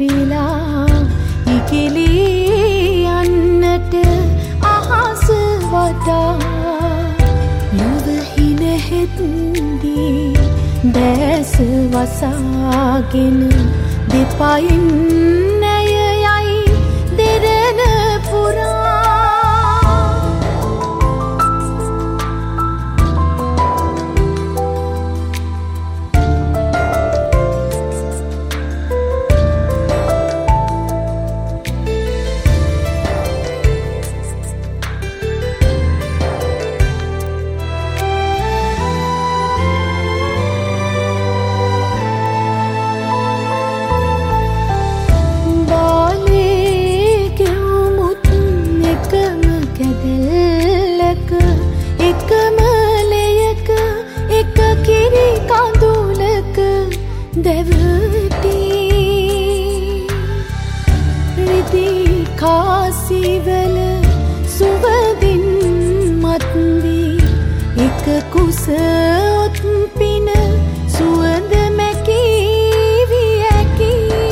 ලැබිලා ඉකිලි යන්නට අහස වටා යුව හිනහෙත්දී දැස වසාගෙන දෙපයින් නැය යයි දෙරණ පුරා කාසිවල සුවදින් මත්වී එක කුස ඔත් පින සුවඳ මැකීවී ඇකි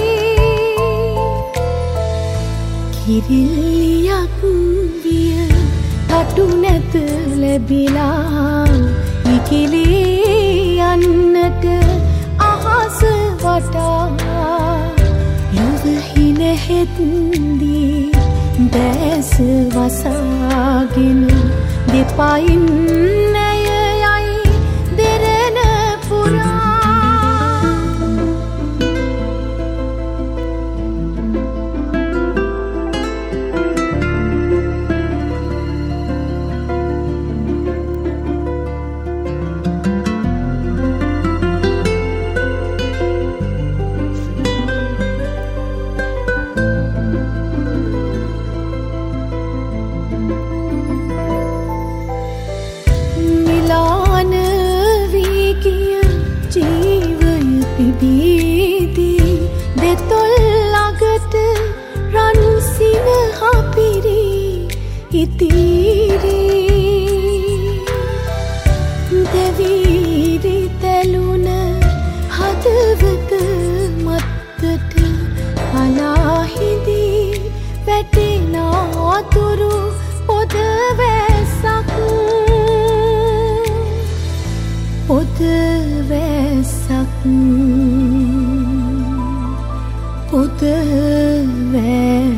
කිරිල්ලියක් විය තටු නැත ලැබිලා ඉකිලි යන්නට අහස වටා යුව හිනහෙත්දී දැස වසාගෙන දෙපයින් නැය යයි දෙරණ පුරා දෙවීරි තැලුන හදවත මත්තට අලාහිදී වැටෙනාතුරු පොදවැසක් පොදවැසක්